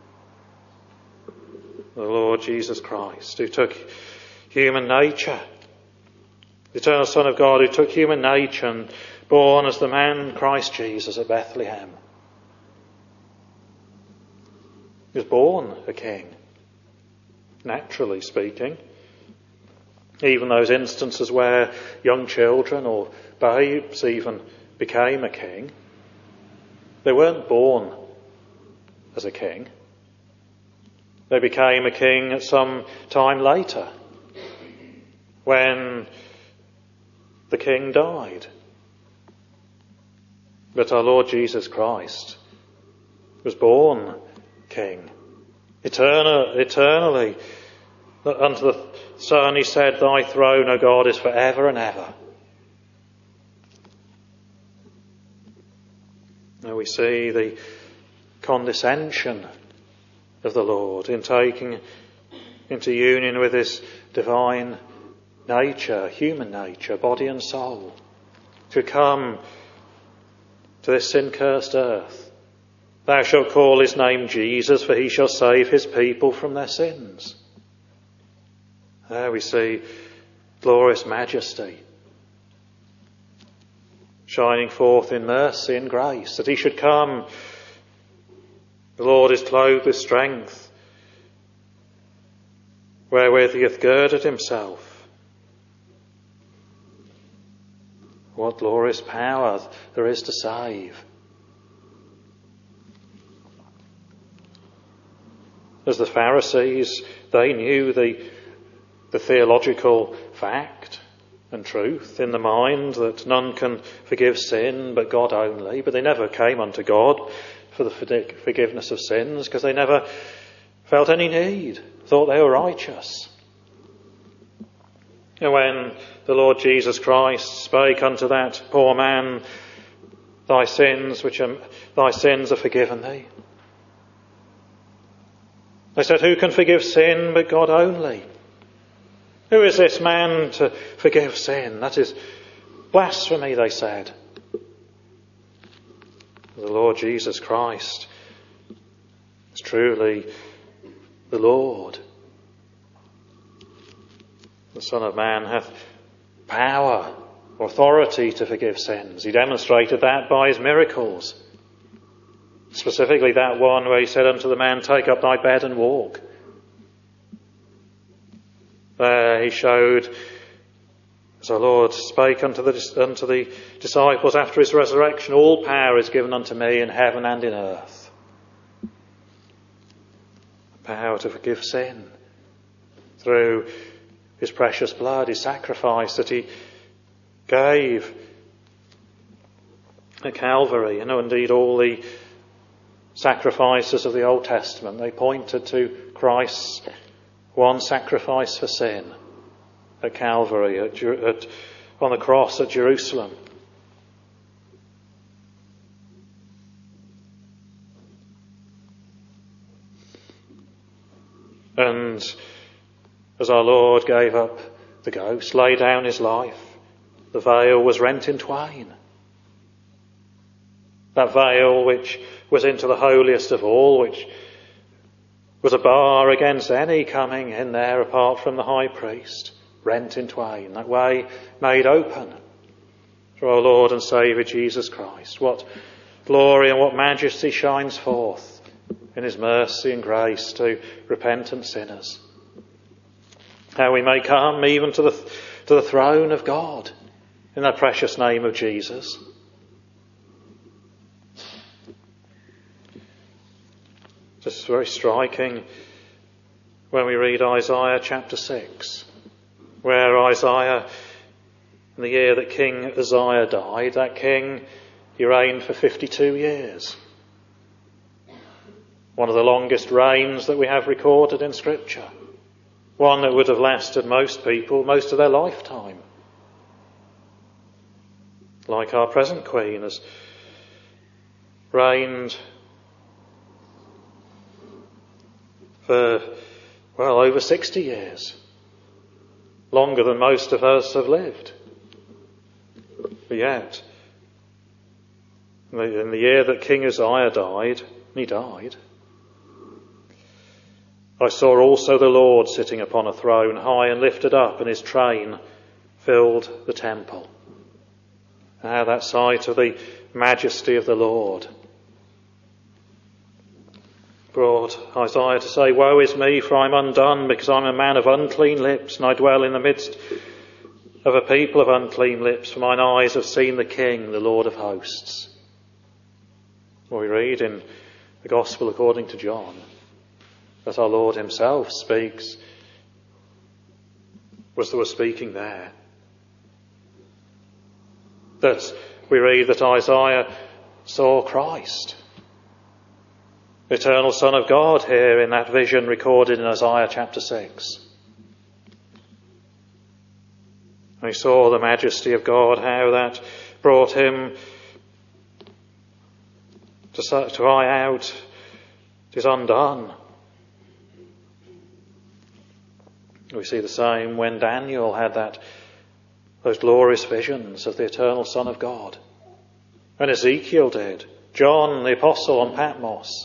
The Lord Jesus Christ, who took human nature, the eternal Son of God, who took human nature and born as the man Christ Jesus at Bethlehem. He was born a king, naturally speaking. Even those instances where young children or babes even became a king, they weren't born as a king. They became a king at some time later, when the king died. But our Lord Jesus Christ was born king, eternal, eternally. Unto the Son he said, Thy throne, O God, is for ever and ever. Now we see the condescension of the Lord in taking into union with his divine nature, human nature, body and soul, to come to this sin-cursed earth. Thou shalt call his name Jesus, for he shall save his people from their sins. There we see glorious majesty shining forth in mercy and grace, that he should come. The Lord is clothed with strength, wherewith he hath girded himself. What glorious power there is to save. As the Pharisees, they knew the, the theological fact and truth in the mind, that none can forgive sin but God only, but they never came unto God for the forgiveness of sins because they never felt any need, thought they were righteous. And when the Lord Jesus Christ spake unto that poor man, Thy sins, which are, thy sins are forgiven thee. They said, who can forgive sin but God only? Who is this man to forgive sin? That is blasphemy, they said. The Lord Jesus Christ is truly the Lord. The Son of Man hath power, authority to forgive sins. He demonstrated that by his miracles. Specifically that one where he said unto the man, take up thy bed and walk. There he showed, as our Lord spake unto the, unto the disciples after his resurrection, all power is given unto me in heaven and in earth. Power to forgive sin through his precious blood, his sacrifice that he gave at Calvary. You know, indeed, all the sacrifices of the Old Testament, they pointed to Christ's one sacrifice for sin at Calvary, at, at, on the cross at Jerusalem. And as our Lord gave up the ghost, laid down his life, the veil was rent in twain. That veil which was into the holiest of all, which was a bar against any coming in there apart from the high priest, rent in twain. That way made open through our Lord and Saviour Jesus Christ. What glory and what majesty shines forth in his mercy and grace to repentant sinners. How we may come even to the, to the throne of God in the precious name of Jesus. Just very striking when we read Isaiah chapter six, where Isaiah, in the year that King Uzziah died, that king, he reigned for fifty-two years. One of the longest reigns that we have recorded in Scripture. One that would have lasted most people most of their lifetime. Like our present Queen has reigned for, well, over sixty years. Longer than most of us have lived. But yet, in the year that King Uzziah died, he died, I saw also the Lord sitting upon a throne, high and lifted up, and his train filled the temple. Now that sight of the majesty of the Lord brought Isaiah to say, woe is me, for I'm undone, because I'm a man of unclean lips, and I dwell in the midst of a people of unclean lips, for mine eyes have seen the King, the Lord of hosts. Well, we read in the Gospel according to John that our Lord himself speaks, was, was speaking there. That we read that Isaiah saw Christ, the eternal Son of God, here in that vision recorded in Isaiah chapter six. And he saw the majesty of God, how that brought him to, to cry out, it is undone. We see the same when Daniel had that those glorious visions of the eternal Son of God. And Ezekiel did. John the Apostle on Patmos.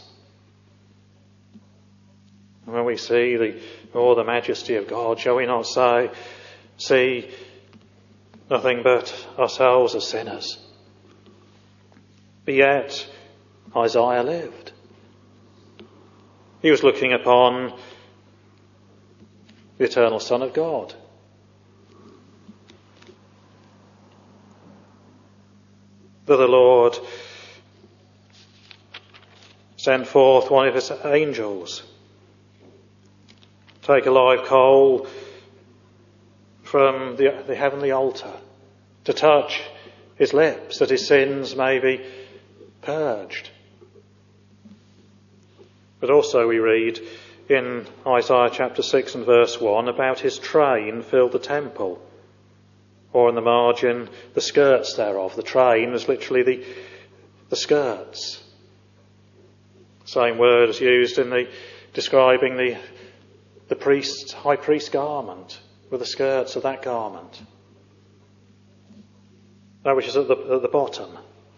And when we see the oh, the majesty of God, shall we not say, see nothing but ourselves as sinners? But yet, Isaiah lived. He was looking upon the eternal Son of God. That the Lord sent forth one of his angels, take a live coal from the, the heavenly altar, to touch his lips, that his sins may be purged. But also we read in Isaiah chapter six and verse one about his train filled the temple, or in the margin, the skirts thereof. The train was literally the, the skirts. Same word is used in the describing the the priest's high priest's garment, with the skirts of that garment. That which is at the, at the bottom.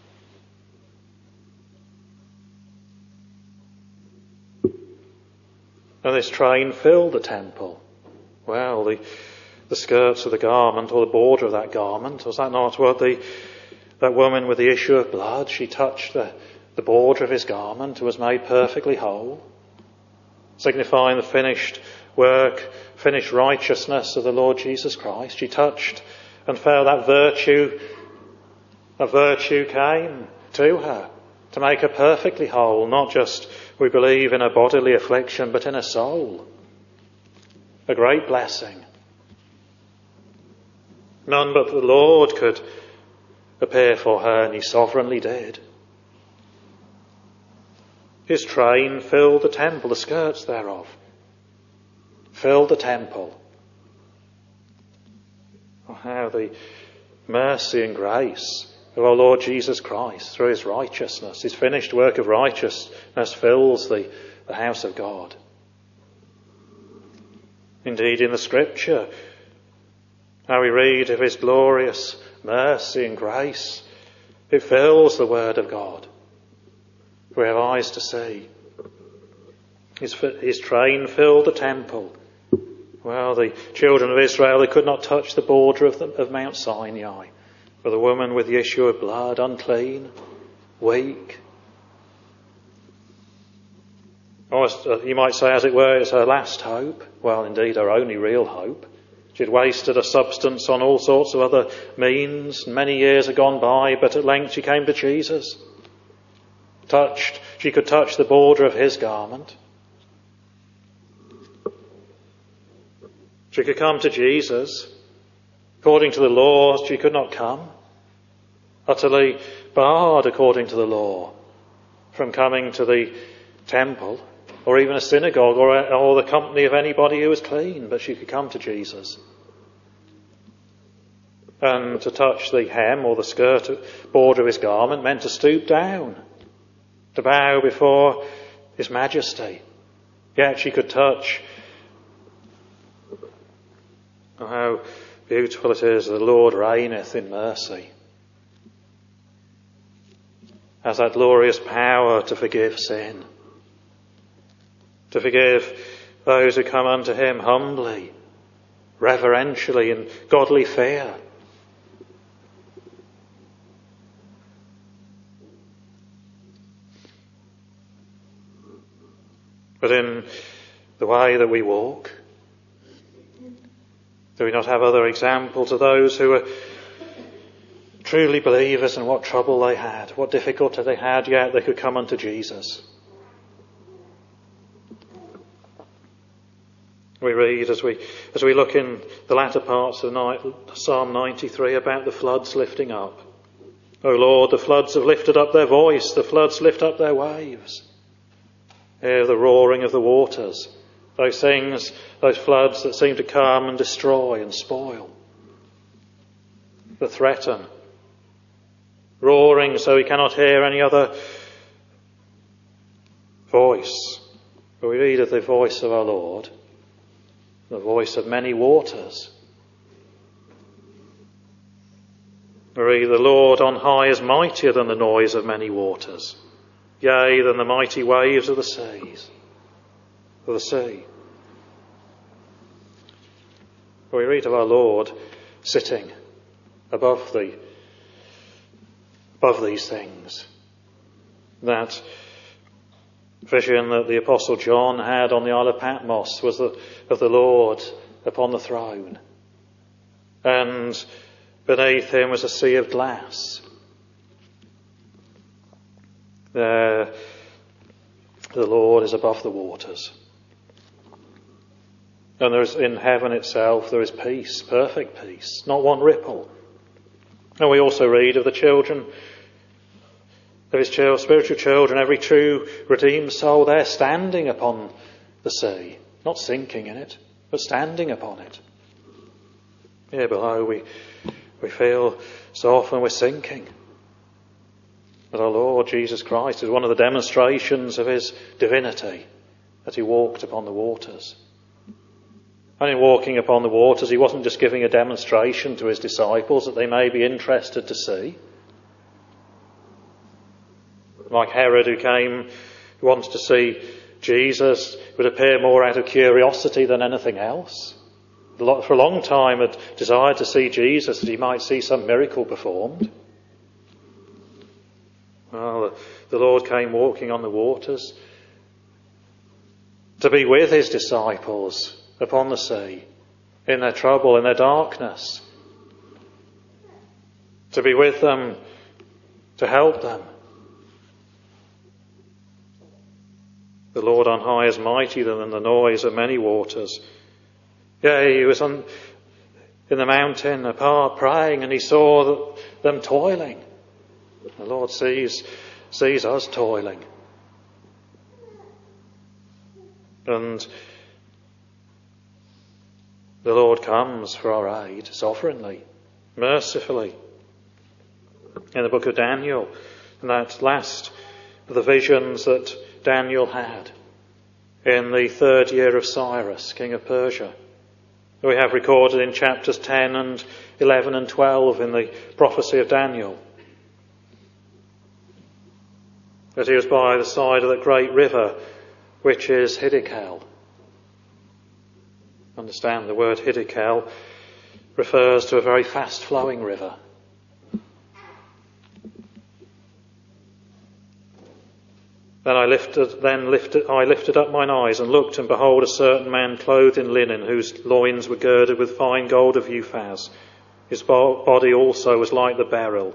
And this train filled the temple. Well, the the skirts of the garment, or the border of that garment, was that not what the that woman with the issue of blood, she touched the, the border of his garment and was made perfectly whole, signifying the finished work, finished righteousness of the Lord Jesus Christ. She touched and felt that virtue, a virtue came to her to make her perfectly whole, not just, we believe, in a bodily affliction, but in a soul. A great blessing. None but the Lord could appear for her, and he sovereignly did. His train filled the temple, the skirts thereof. Filled the temple. Oh, how the mercy and grace of our Lord Jesus Christ, through his righteousness, his finished work of righteousness, fills the, the house of God. Indeed, in the Scripture, how we read of his glorious mercy and grace, it fills the Word of God. We have eyes to see. His, his train filled the temple. Well, the children of Israel, they could not touch the border of, the, of Mount Sinai. For the woman with the issue of blood, unclean, weak. Almost, uh, you might say, as it were, it's her last hope. Well, indeed, her only real hope. She'd wasted her substance on all sorts of other means. Many years had gone by, but at length she came to Jesus. Touched, she could touch the border of his garment. She could come to Jesus. According to the law, she could not come. Utterly barred, according to the law, from coming to the temple, or even a synagogue, or, or the company of anybody who was clean, but she could come to Jesus. And to touch the hem or the skirt border of his garment meant to stoop down, to bow before his majesty. Yet she could touch. Oh, how beautiful it is, the Lord reigneth in mercy. Has that glorious power to forgive sin. To forgive those who come unto him humbly, reverentially, in godly fear. But in the way that we walk, do we not have other examples of those who are truly believers and what trouble they had, what difficulty they had, yet they could come unto Jesus? We read as we as we look in the latter parts of Psalm ninety-three about the floods lifting up. O Lord, the floods have lifted up their voice, the floods lift up their waves. Hear the roaring of the waters, those things, those floods that seem to come and destroy and spoil, that threaten, roaring so we cannot hear any other voice. But we read of the voice of our Lord, the voice of many waters. We read, the Lord on high is mightier than the noise of many waters, yea, than the mighty waves of the seas, of the sea. We read of our Lord sitting above the above these things. That vision that the Apostle John had on the Isle of Patmos was the, of the Lord upon the throne. And beneath him was a sea of glass. There, the Lord is above the waters. And there is, in heaven itself, there is peace, perfect peace, not one ripple. And we also read of the children, of his children, spiritual children, every true redeemed soul there standing upon the sea, not sinking in it, but standing upon it. Here below we, we feel so often we're sinking. But our Lord Jesus Christ is one of the demonstrations of his divinity, that he walked upon the waters. And in walking upon the waters, he wasn't just giving a demonstration to his disciples that they may be interested to see. Like Herod, who came, who wanted to see Jesus, would appear more out of curiosity than anything else. For a long time had desired to see Jesus, that he might see some miracle performed. Well, the Lord came walking on the waters to be with his disciples upon the sea, in their trouble, in their darkness, to be with them, to help them. The Lord on high is mightier than the noise of many waters. Yea, he was on, in the mountain apart praying, and he saw them toiling. The Lord sees, sees us toiling. And the Lord comes for our aid sovereignly, mercifully. In the book of Daniel, in that last of the visions that Daniel had in the third year of Cyrus, king of Persia, we have recorded in chapters ten and eleven and twelve in the prophecy of Daniel, that he was by the side of the great river, which is Hiddekel. Understand, the word Hiddekel refers to a very fast-flowing river. Then I lifted, then lifted, I lifted up mine eyes and looked, and behold, a certain man clothed in linen, whose loins were girded with fine gold of Uphaz. His body also was like the beryl,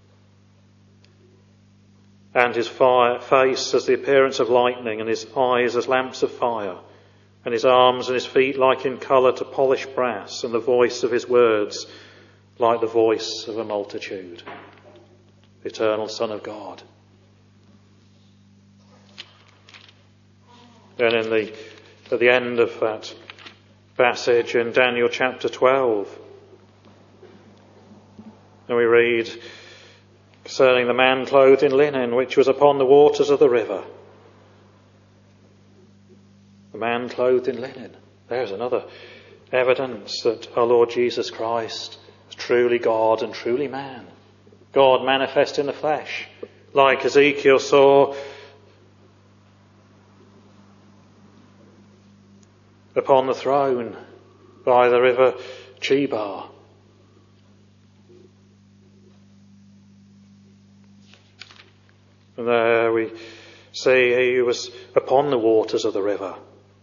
and his fire, face as the appearance of lightning, and his eyes as lamps of fire, and his arms and his feet like in colour to polished brass, and the voice of his words like the voice of a multitude. The eternal Son of God. Then in the, at the end of that passage in Daniel chapter twelve, and we read concerning the man clothed in linen, which was upon the waters of the river. The man clothed in linen. There's another evidence that our Lord Jesus Christ is truly God and truly man. God manifest in the flesh, like Ezekiel saw upon the throne by the river Chebar. And there we see he was upon the waters of the river.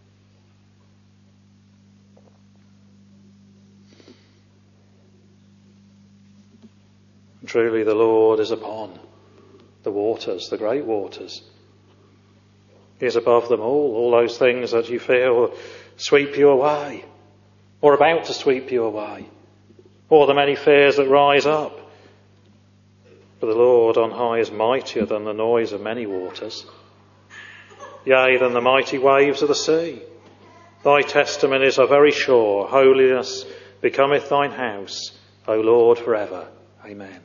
And truly the Lord is upon the waters, the great waters. He is above them all, all those things that you feel sweep you away, or about to sweep you away, or the many fears that rise up. For the Lord on high is mightier than the noise of many waters, yea, than the mighty waves of the sea. Thy testimonies are very sure. Holiness becometh thine house, O Lord, for ever. Amen.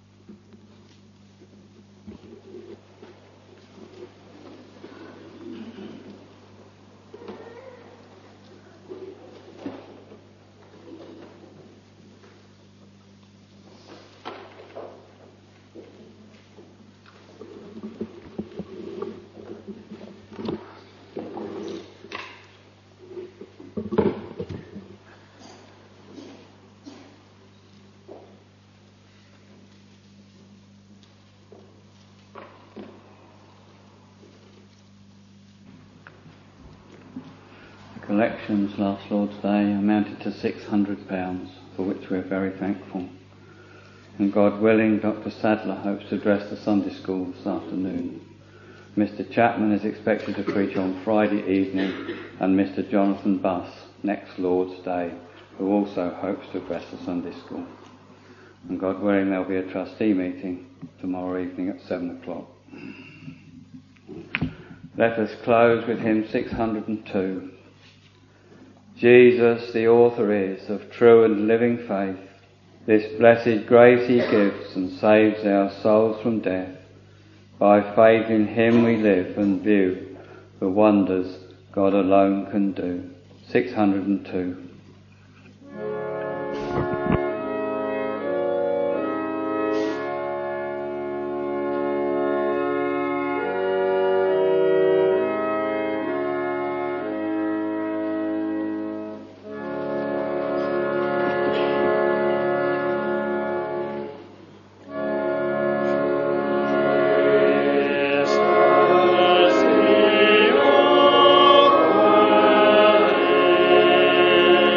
Collections last Lord's Day amounted to six hundred pounds, for which we are very thankful. And God willing, Doctor Sadler hopes to address the Sunday school this afternoon. Mister Chapman is expected to preach on Friday evening, and Mister Jonathan Buss next Lord's Day, who also hopes to address the Sunday school. And God willing, there'll be a trustee meeting tomorrow evening at seven o'clock. Let us close with hymn six hundred two. Jesus, the author is of true and living faith, this blessed grace he gives and saves our souls from death. By faith in him we live and view the wonders God alone can do. six hundred two. Yes,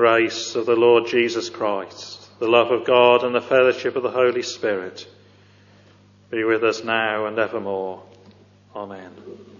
grace of the Lord Jesus Christ, the love of God and the fellowship of the Holy Spirit be with us now and evermore. Amen.